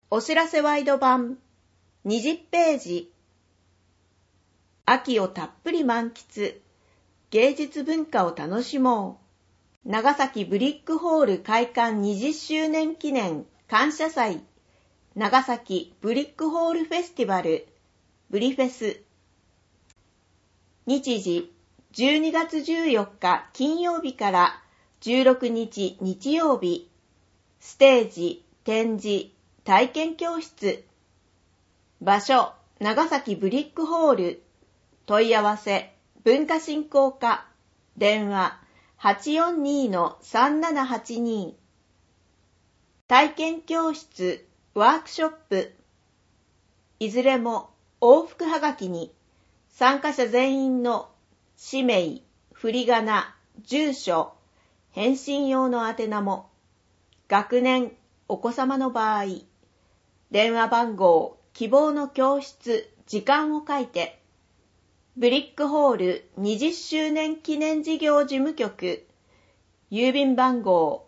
お知らせワイド版20ページ。秋をたっぷり満喫、芸術文化を楽しもう。長崎ブリックホール開館20周年記念感謝祭、長崎ブリックホールフェスティバル、ブリフェス。日時、12月14日金曜日から16日日曜日。ステージ、展示、体験教室。場所、長崎ブリックホール。問い合わせ、文化振興課。電話、842-3782。体験教室、ワークショップ。いずれも往復はがきに、参加者全員の氏名、振り仮名、住所、返信用の宛名も、学年、お子様の場合、電話番号、希望の教室、時間を書いて、ブリックホール20周年記念事業事務局、郵便番号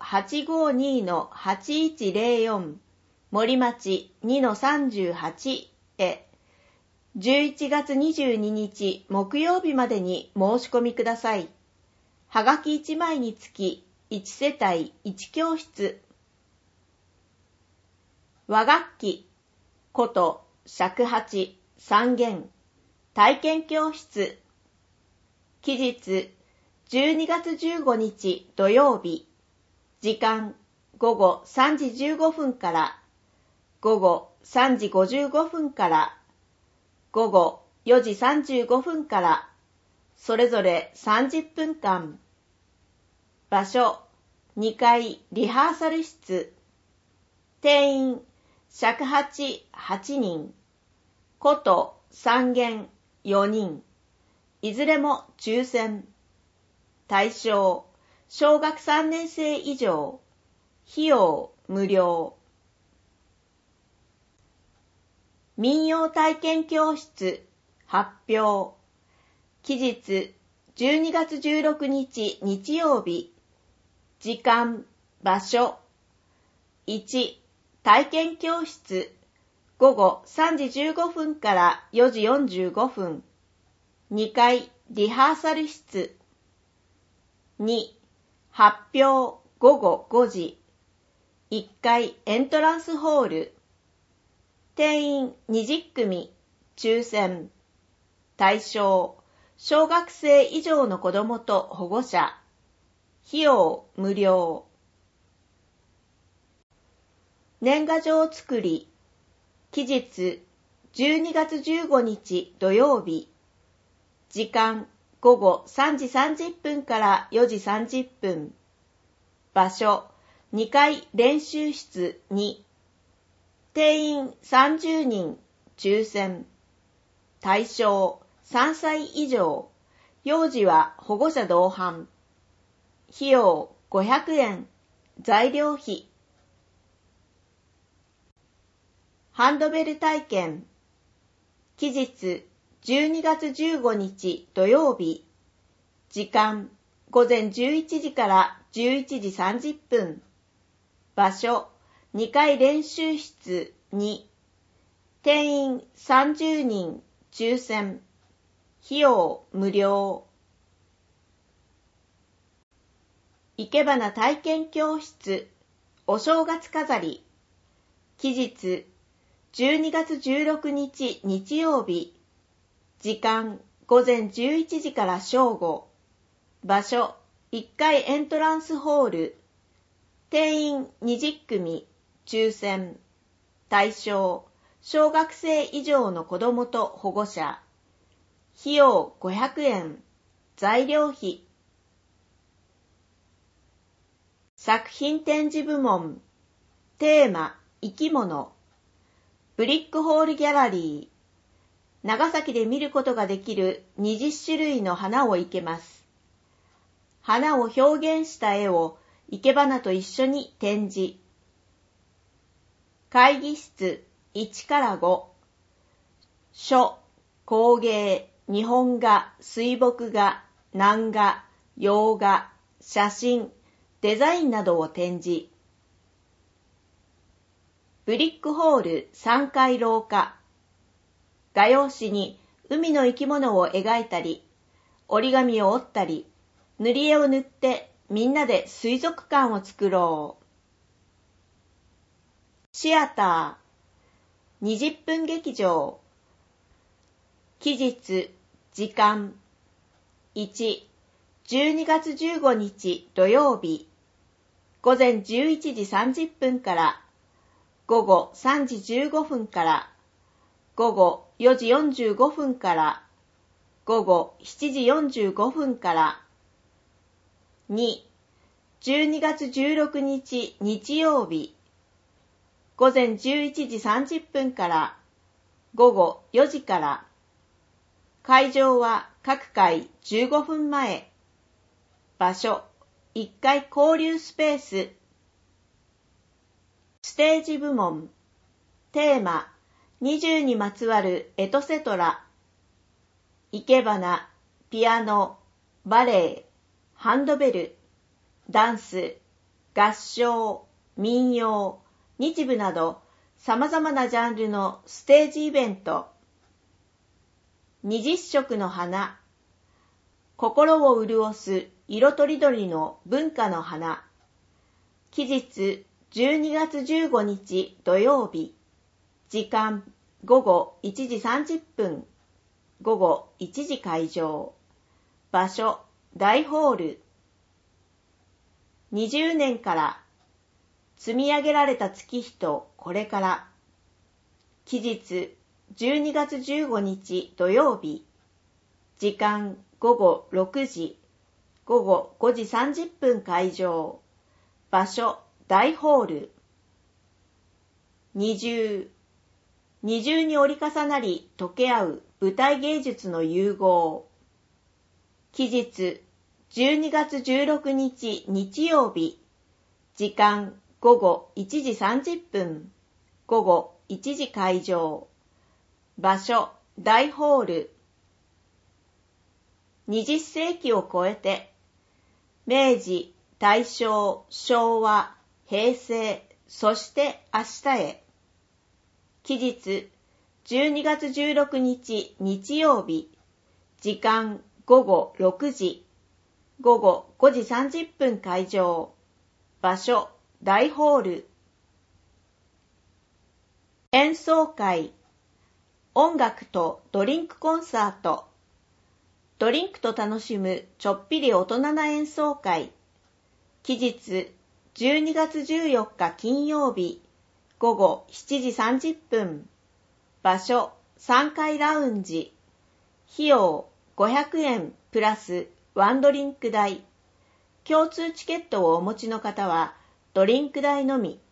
852-8104、森町 2-38 へ、11月22日木曜日までに申し込みください。はがき1枚につき1世帯1教室。和楽器、琴、尺八、三弦、体験教室。期日、12月15日土曜日。時間、午後3時15分から、午後3時55分から、午後4時35分から、それぞれ30分間。場所、2階リハーサル室。定員、尺八8人、琴3弦4人、いずれも抽選。対象、小学3年生以上、費用無料。民謡体験教室、発表。期日、12月16日日曜日。時間、場所。1、体験教室、午後3時15分から4時45分。2階リハーサル室。2、発表午後5時。1階エントランスホール。定員20組、抽選。対象、小学生以上の子どもと保護者。費用無料。年賀状作り。期日、12月15日土曜日。時間、午後3時30分から4時30分。場所、2階練習室2。定員30人、抽選。対象、3歳以上。幼児は保護者同伴。費用500円。材料費。ハンドベル体験。期日、12月15日土曜日。時間、午前11時から11時30分。場所、2階練習室2。定員30人、抽選。費用無料。生け花体験教室、お正月飾り。期日、12月16日日曜日。時間、午前11時から正午。場所、1階エントランスホール。定員20組、抽選。対象、小学生以上の子どもと保護者。費用500円。材料費。作品展示部門。テーマ、生き物。ブリックホールギャラリー。長崎で見ることができる20種類の花を生けます。花を表現した絵を生け花と一緒に展示。会議室1から5。書、工芸、日本画、水墨画、南画、洋画、写真、デザインなどを展示。 ブリックホール3階廊下。画用紙に海の生き物を描いたり、折り紙を折ったり、塗り絵を塗ってみんなで水族館を作ろう。シアター、20分劇場。期日、時間。1、12月15日土曜日。午前11時30分から午後3時15分から午後4時45分から午後7時45分から2、12月16日日曜日午前11時30分から午後4時から会場は各回15分前場所1階交流スペースステージ部門テーマ20にまつわるエトセトラ生け花、ピアノ、バレエ、ハンドベル、ダンス、合唱、民謡、日舞など様々なジャンルのステージイベント20色の花心を潤す色とりどりの文化の花期日12月15日土曜日時間午後1時30分午後1時会場場所大ホール20年から積み上げられた月日とこれから期日12月15日土曜日時間午後6時午後5時30分会場場所大ホール二重に折り重なり溶け合う舞台芸術の融合期日12月16日日曜日時間午後1時30分午後1時会場場所大ホール20世紀を超えて明治、大正、昭和、平成、そして明日へ期日12月16日日曜日時間午後6時午後5時30分会場場所大ホール演奏会音楽とドリンクコンサートドリンクと楽しむちょっぴり大人な演奏会期日12月14日金曜日午後7時30分場所3階ラウンジ費用500円プラスワンドリンク代共通チケットをお持ちの方はドリンク代のみ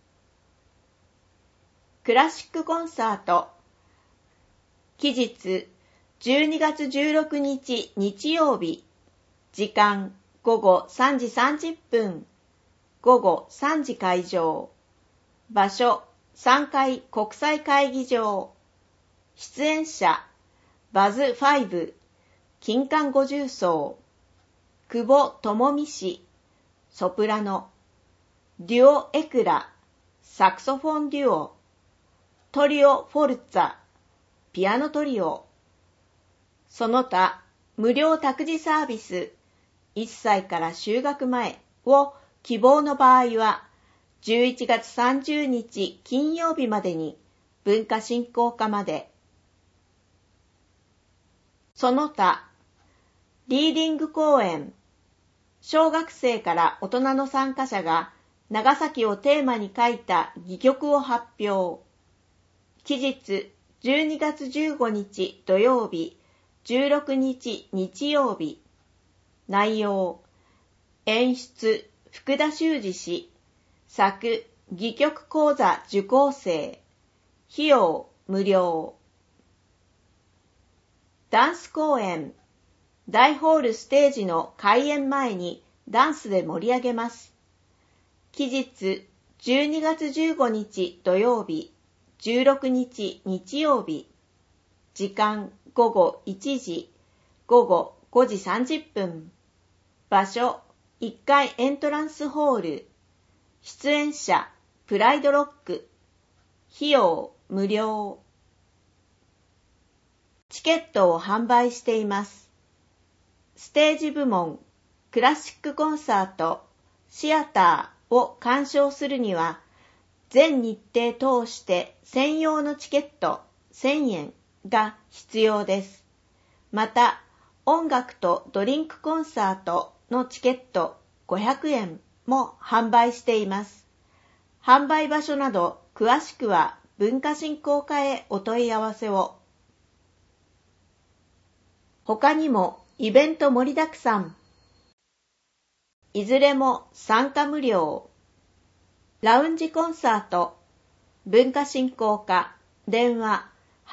クラシックコンサート期日12月16日日曜日時間午後3時30分午後3時会場場所3階国際会議場出演者バズ5金管五重奏久保智美氏ソプラノデュオエクラサクソフォンデュオトリオフォルツァピアノトリオその他無料託児サービス1歳から就学前を希望の場合は11月30日金曜日までに文化振興課までその他リーディング講演小学生から大人の参加者が長崎をテーマに書いた戯曲を発表期日12月15日土曜日16日日曜日内容演出福田修二氏作戯曲講座受講生費用無料ダンス公演大ホールステージの開演前にダンスで盛り上げます期日12月15日土曜日16日日曜日時間午後1時午後5時30分場所1階エントランスホール出演者プライドロック費用無料。チケットを販売しています。ステージ部門、クラシックコンサート、シアターを鑑賞するには、全日程通して専用のチケット1000円が必要です。また、音楽とドリンクコンサートのチケット500円も販売しています。販売場所など詳しくは文化振興課へお問い合わせを。他にもイベント盛りだくさん。いずれも参加無料。ラウンジコンサート、文化振興課、電話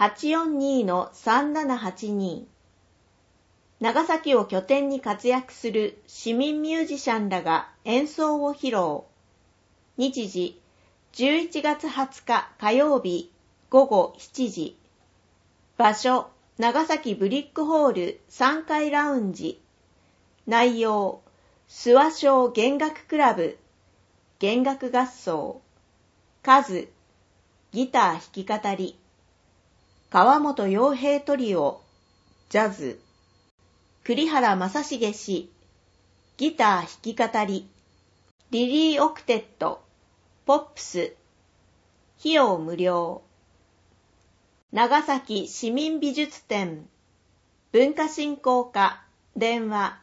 842-3782。長崎を拠点に活躍する市民ミュージシャンらが演奏を披露。日時、11月20日火曜日午後7時。場所、長崎ブリックホール3階ラウンジ。内容、諏訪小弦楽クラブ、弦楽合奏。数、ギター弾き語り。川本洋平トリオ、ジャズ。栗原正成氏、ギター弾き語り。リリー・オクテット、ポップス。費用無料。長崎市民美術展、文化振興課、電話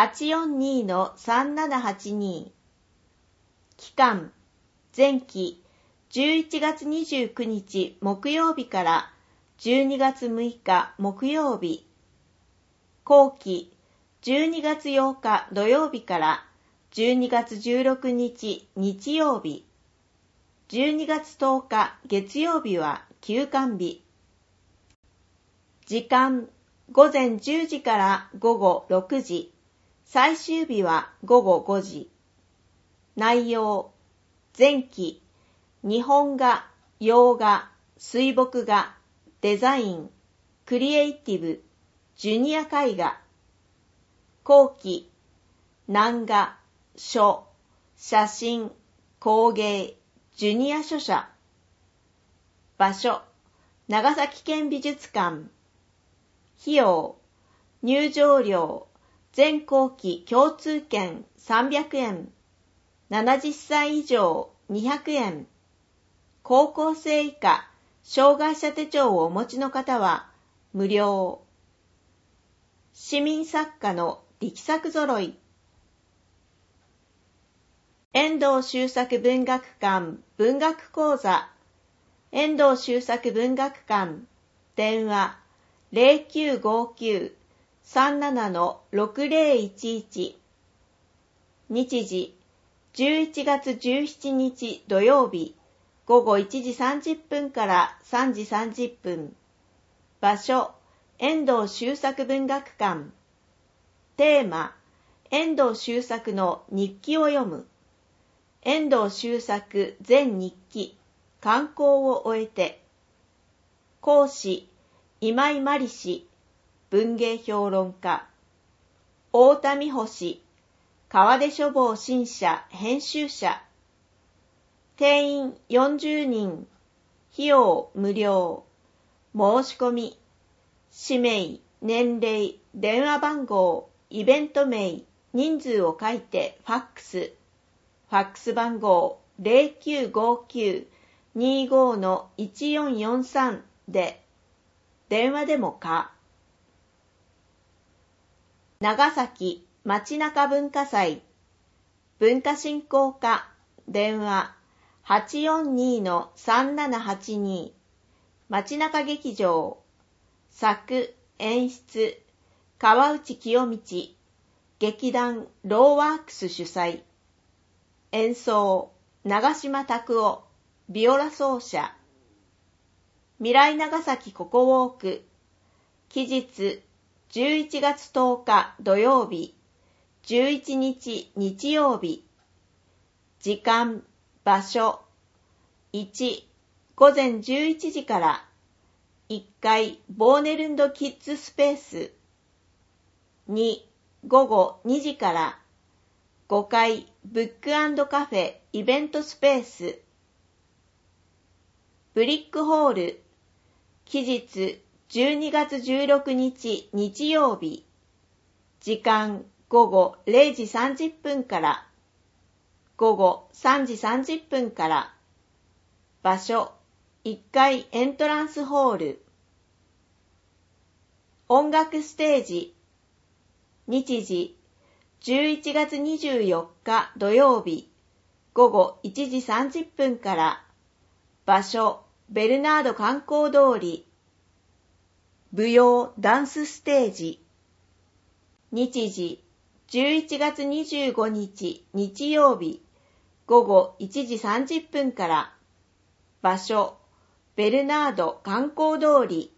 842-3782。期間、前期11月29日木曜日から12月6日木曜日。後期、12月8日土曜日から12月16日日曜日。12月10日月曜日は休館日。時間、午前10時から午後6時。最終日は午後5時。内容、前期、日本画、洋画、水墨画、デザイン、クリエイティブ、ジュニア絵画。後期、南画、書、写真、工芸、ジュニア書写。場所、長崎県美術館。費用、入場料、全後期共通券300円。70歳以上200円。高校生以下、障害者手帳をお持ちの方は無料。市民作家の力作揃い。遠藤周作文学館文学講座。遠藤周作文学館。電話 0959-37-6011。日時、11月17日土曜日、午後1時30分から3時30分。場所、遠藤周作文学館。テーマ、遠藤周作の日記を読む。遠藤周作全日記、刊行を終えて。講師、今井真理氏、文芸評論家。太田美穂氏、川出書房新社編集者。定員40人。費用無料。申し込み。氏名、年齢、電話番号、イベント名、人数を書いてファックス。ファックス番号 0959-25-1443 で。電話でもか。長崎街中文化祭。文化振興課。電話 842-3782。街中劇場。作、演出、川内清道。劇団ローワークス主催。演奏、長島拓夫。ビオラ奏者。未来長崎ココウォーク。期日、11月10日土曜日、11日日曜日。時間、場所。1、午前11時から。1階ボーネルンドキッズスペース。2、午後2時から。5階ブック&カフェイベントスペース。 ブリックホール、期日12月16日日曜日、時間午後0時30分から午後3時30分から、場所1階エントランスホール、音楽ステージ、日時11月24日土曜日、午後1時30分から、場所ベルナード観光通り、舞踊ダンスステージ、日時11月25日日曜日、午後1時30分から、場所ベルナード観光通り、